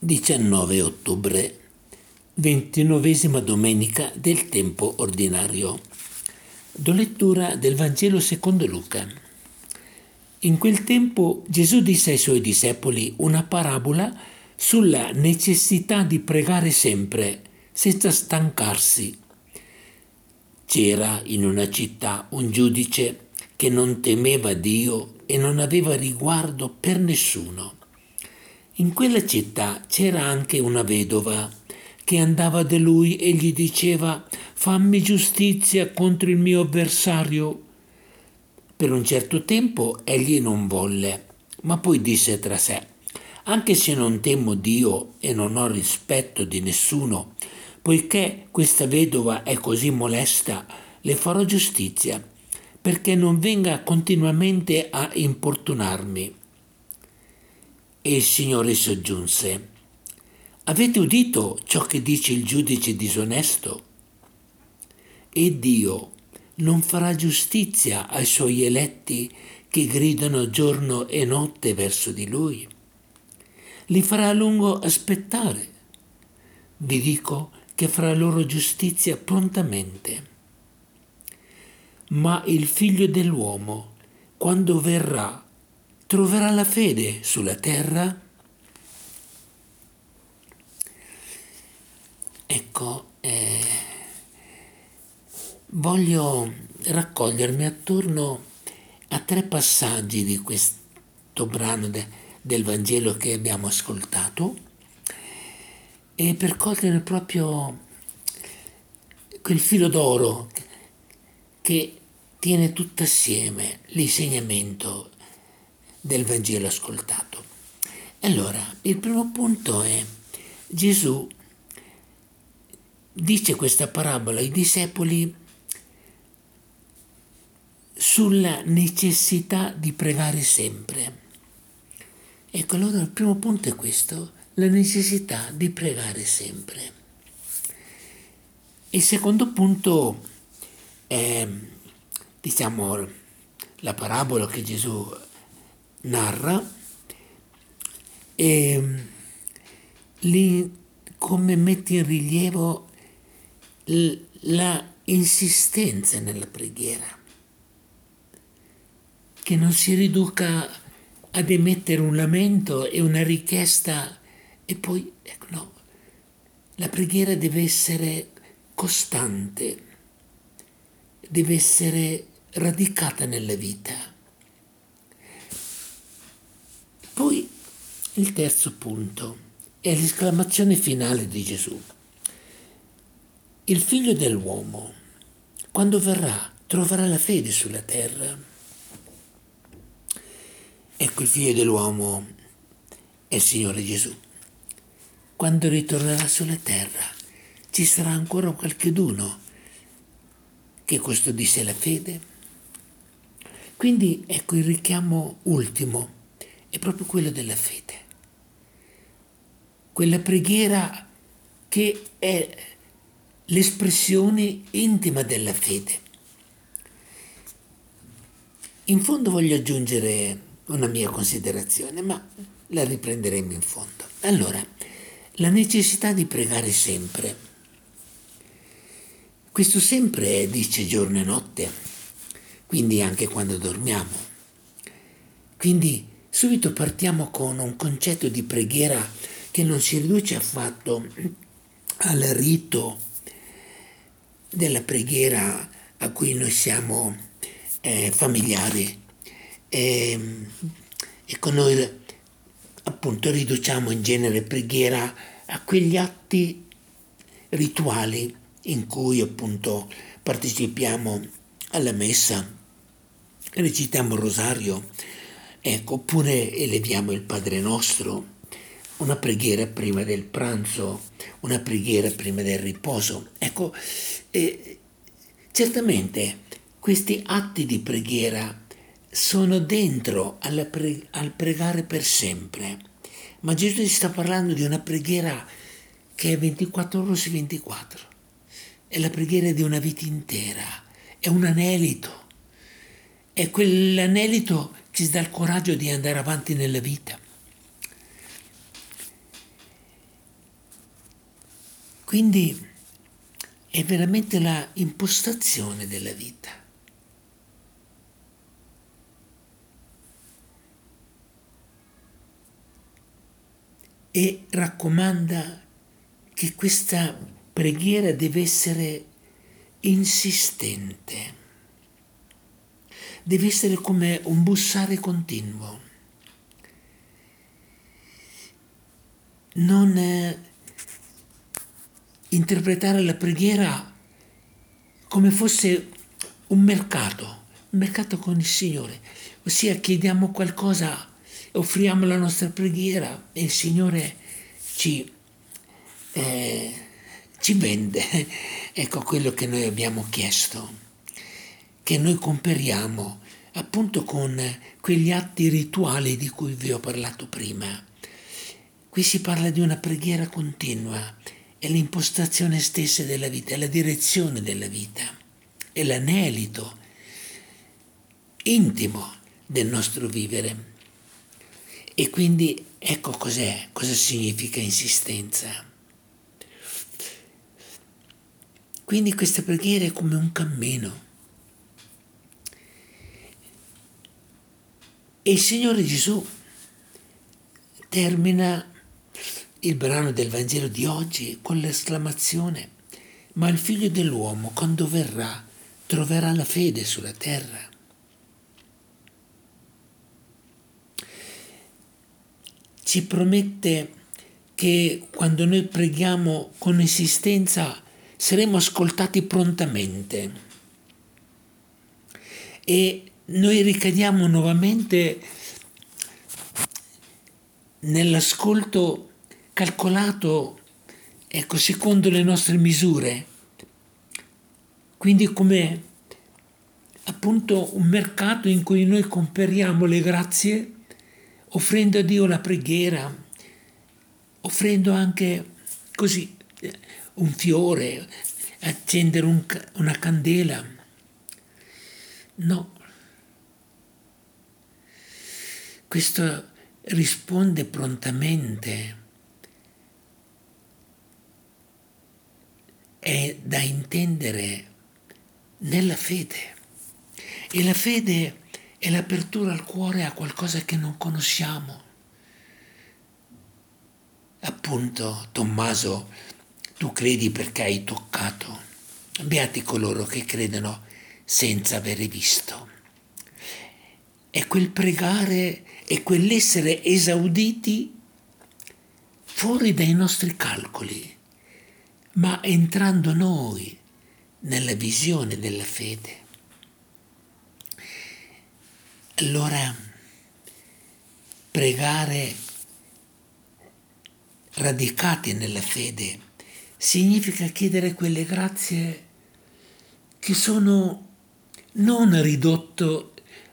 19 ottobre, 29esima domenica del tempo ordinario. Do lettura del Vangelo secondo Luca. In quel tempo Gesù disse ai suoi discepoli una parabola sulla necessità di pregare sempre, senza stancarsi. C'era in una città un giudice che non temeva Dio e non aveva riguardo per nessuno. In quella città c'era anche una vedova che andava da lui e gli diceva: «Fammi giustizia contro il mio avversario». Per un certo tempo egli non volle, ma poi disse tra sé: «Anche se non temo Dio e non ho rispetto di nessuno, poiché questa vedova è così molesta, le farò giustizia, perché non venga continuamente a importunarmi». E il Signore soggiunse: «Avete udito ciò che dice il giudice disonesto? E Dio non farà giustizia ai suoi eletti che gridano giorno e notte verso di Lui? Li farà a lungo aspettare. Vi dico che farà loro giustizia prontamente. Ma il Figlio dell'uomo, quando verrà, troverà la fede sulla terra?» Ecco, voglio raccogliermi attorno a tre passaggi di questo brano del Vangelo che abbiamo ascoltato e per cogliere proprio quel filo d'oro che tiene tutto assieme l'insegnamento del Vangelo ascoltato. Allora, il primo punto è: Gesù dice questa parabola ai discepoli sulla necessità di pregare sempre. Ecco, allora il primo punto è questo: la necessità di pregare sempre. Il secondo punto è, la parabola che Gesù narra e lì come mette in rilievo la insistenza nella preghiera, che non si riduca ad emettere un lamento e una richiesta e poi, ecco, no, la preghiera deve essere costante, deve essere radicata nella vita. Poi il terzo punto è l'esclamazione finale di Gesù: il Figlio dell'uomo, quando verrà, troverà la fede sulla terra? Ecco, il Figlio dell'uomo è il Signore Gesù. Quando ritornerà sulla terra, ci sarà ancora qualcheduno che custodisce la fede? Quindi, ecco, il richiamo ultimo è proprio quello della fede. Quella preghiera che è l'espressione intima della fede. In fondo voglio aggiungere una mia considerazione, ma la riprenderemo in fondo. Allora, la necessità di pregare sempre. Questo sempre dice giorno e notte, quindi anche quando dormiamo. Quindi subito partiamo con un concetto di preghiera che non si riduce affatto al rito della preghiera a cui noi siamo familiari. Ecco, noi appunto riduciamo in genere preghiera a quegli atti rituali in cui appunto partecipiamo alla messa, recitiamo il rosario, ecco, oppure eleviamo il Padre Nostro, una preghiera prima del pranzo, una preghiera prima del riposo. Ecco, certamente questi atti di preghiera sono dentro al pregare per sempre, ma Gesù ci sta parlando di una preghiera che è 24 ore su 24, è la preghiera di una vita intera, è un anelito, è quell'anelito che ci dà il coraggio di andare avanti nella vita. Quindi è veramente la impostazione della vita. E raccomanda che questa preghiera deve essere insistente, deve essere come un bussare continuo. Non interpretare la preghiera come fosse un mercato con il Signore, ossia chiediamo qualcosa, offriamo la nostra preghiera e il Signore ci vende, ecco quello che noi abbiamo chiesto, che noi comperiamo appunto con quegli atti rituali di cui vi ho parlato prima. Qui si parla di una preghiera continua, è l'impostazione stessa della vita, è la direzione della vita, è l'anelito intimo del nostro vivere. E quindi ecco cosa significa insistenza. Quindi questa preghiera è come un cammino. E il Signore Gesù termina il brano del Vangelo di oggi con l'esclamazione: ma il Figlio dell'uomo, quando verrà, troverà la fede sulla terra? Ci promette che quando noi preghiamo con insistenza saremo ascoltati prontamente e noi ricadiamo nuovamente nell'ascolto calcolato, ecco, secondo le nostre misure. Quindi come appunto un mercato in cui noi comperiamo le grazie, offrendo a Dio la preghiera, offrendo anche così un fiore, accendere una candela. No, questo risponde prontamente. È da intendere nella fede. E la fede è l'apertura al cuore a qualcosa che non conosciamo. Appunto, Tommaso, tu credi perché hai toccato. Beati coloro che credono senza avere visto. È quel pregare, è quell'essere esauditi fuori dai nostri calcoli, ma entrando noi nella visione della fede. Allora, pregare radicati nella fede significa chiedere quelle grazie che sono non ridotto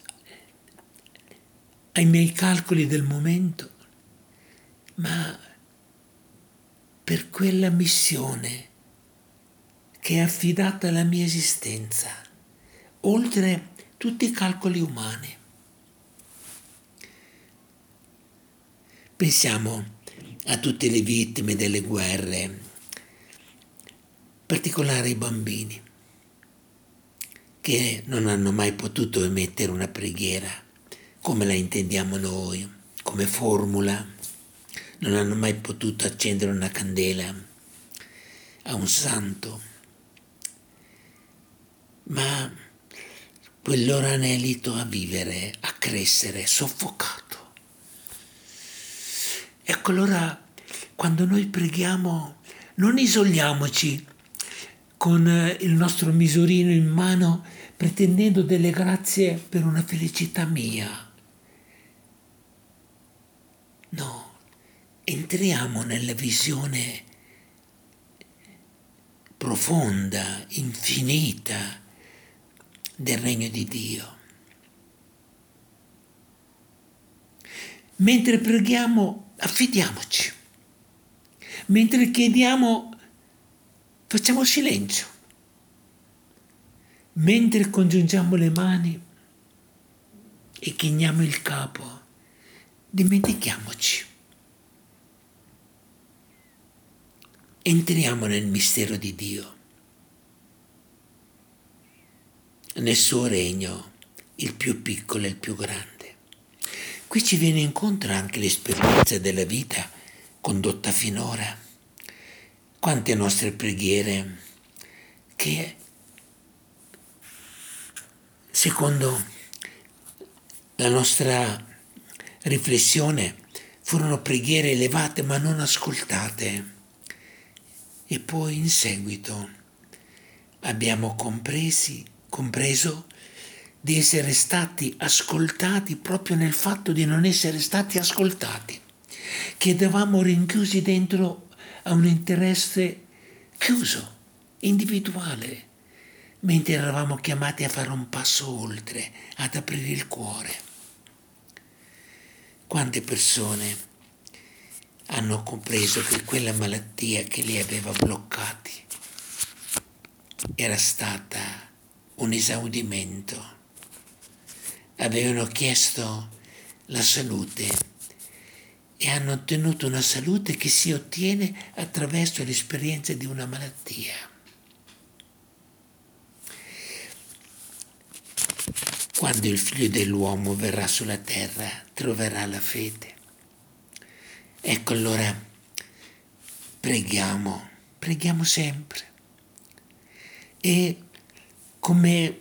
ai miei calcoli del momento, ma per quella missione che è affidata alla mia esistenza, oltre tutti i calcoli umani. Pensiamo a tutte le vittime delle guerre, in particolare i bambini, che non hanno mai potuto emettere una preghiera come la intendiamo noi, come formula, non hanno mai potuto accendere una candela a un santo, ma quel loro anelito a vivere, a crescere, soffocato. Ecco, allora, quando noi preghiamo, non isoliamoci con il nostro misurino in mano, pretendendo delle grazie per una felicità mia. No, entriamo nella visione profonda, infinita del regno di Dio. Mentre preghiamo, affidiamoci. Mentre chiediamo, facciamo silenzio. Mentre congiungiamo le mani e chiniamo il capo, dimentichiamoci. entriamo nel mistero di Dio, nel suo regno, il più piccolo e il più grande. Qui ci viene incontro anche l'esperienza della vita condotta finora. Quante nostre preghiere che, secondo la nostra riflessione, furono preghiere elevate ma non ascoltate. E poi in seguito abbiamo compreso di essere stati ascoltati proprio nel fatto di non essere stati ascoltati. Chiedevamo rinchiusi dentro a un interesse chiuso, individuale, mentre eravamo chiamati a fare un passo oltre, ad aprire il cuore. Quante persone hanno compreso che quella malattia che li aveva bloccati era stata un esaudimento. Avevano chiesto la salute e hanno ottenuto una salute che si ottiene attraverso l'esperienza di una malattia. Quando il figlio dell'uomo verrà sulla terra, troverà la fede. Ecco, allora preghiamo sempre. E come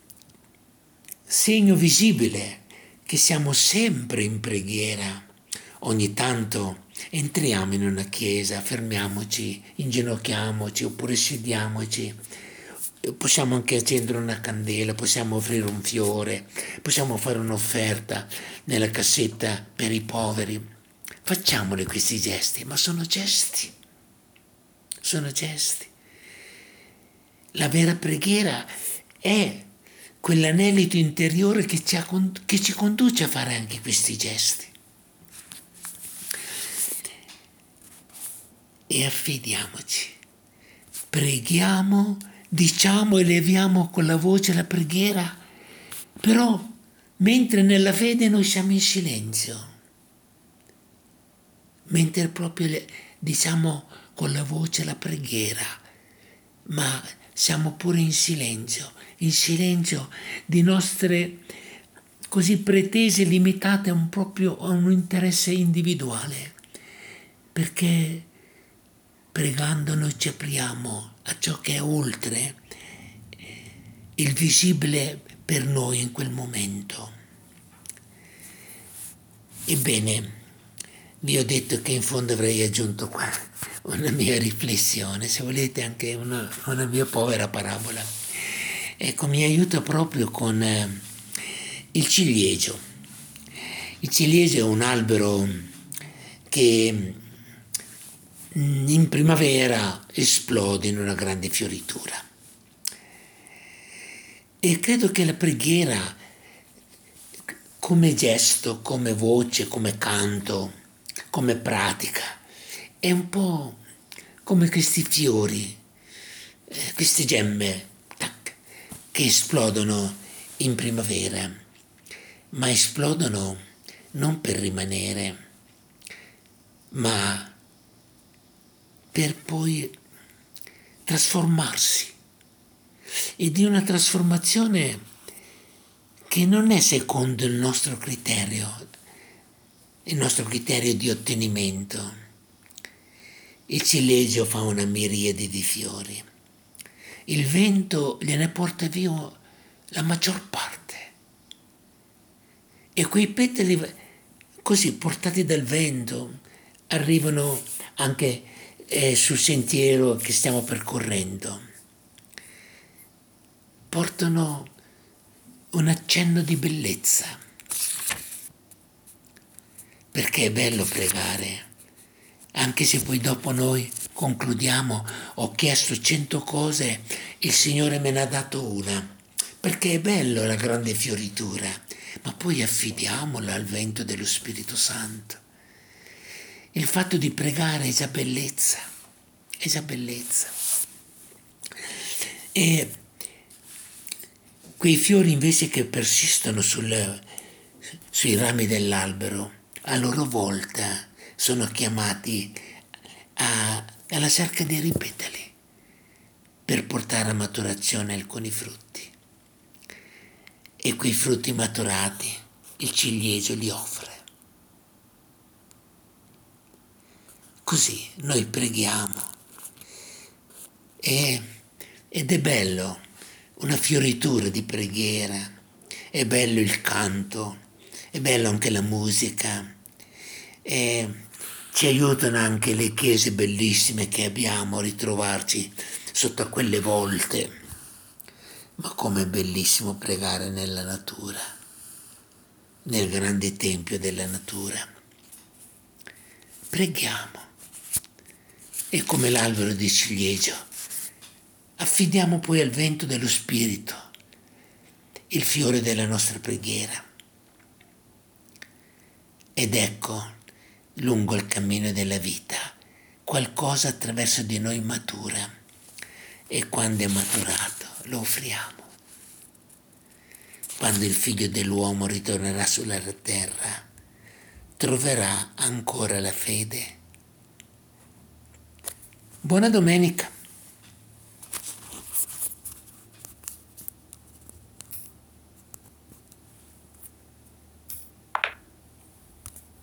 segno visibile che siamo sempre in preghiera, ogni tanto entriamo in una chiesa, fermiamoci, inginocchiamoci oppure sediamoci, possiamo anche accendere una candela, possiamo offrire un fiore, possiamo fare un'offerta nella cassetta per i poveri. Facciamole questi gesti, ma sono gesti. La vera preghiera è quell'anelito interiore che ci conduce a fare anche questi gesti. E affidiamoci, preghiamo, diciamo, eleviamo con la voce la preghiera, però mentre nella fede noi siamo in silenzio, mentre proprio diciamo con la voce la preghiera, ma siamo pure in silenzio di nostre così pretese limitate proprio a un interesse individuale, perché pregando noi ci apriamo a ciò che è oltre il visibile per noi in quel momento. Ebbene, vi ho detto che in fondo avrei aggiunto qua una mia riflessione, se volete anche una mia povera parabola. Ecco, mi aiuta proprio con il ciliegio. Il ciliegio è un albero che in primavera esplode in una grande fioritura. E credo che la preghiera, come gesto, come voce, come canto, come pratica, è un po' come questi fiori, queste gemme che esplodono in primavera, ma esplodono non per rimanere, ma per poi trasformarsi, e di una trasformazione che non è secondo il nostro criterio di ottenimento. Il ciliegio fa una miriade di fiori, il vento gliene porta via la maggior parte, e quei petali così portati dal vento arrivano anche sul sentiero che stiamo percorrendo, portano un accenno di bellezza, perché è bello pregare, anche se poi dopo noi concludiamo: ho chiesto 100 cose, il Signore me ne ha dato una, perché è bello la grande fioritura, ma poi affidiamola al vento dello Spirito Santo. Il fatto di pregare è già bellezza, E quei fiori invece che persistono sui rami dell'albero, a loro volta sono chiamati a alla cerca di ripeterli per portare a maturazione alcuni frutti. E quei frutti maturati il ciliegio li offre. Così noi preghiamo ed è bello, una fioritura di preghiera, è bello il canto, è bello anche la musica, e ci aiutano anche le chiese bellissime che abbiamo a ritrovarci sotto a quelle volte. Ma com'è bellissimo pregare nella natura, nel grande tempio della natura. Preghiamo e come l'albero di ciliegio affidiamo poi al vento dello Spirito il fiore della nostra preghiera. Ed ecco, lungo il cammino della vita, qualcosa attraverso di noi matura e quando è maturato lo offriamo. Quando il figlio dell'uomo ritornerà sulla terra, troverà ancora la fede. Buona domenica.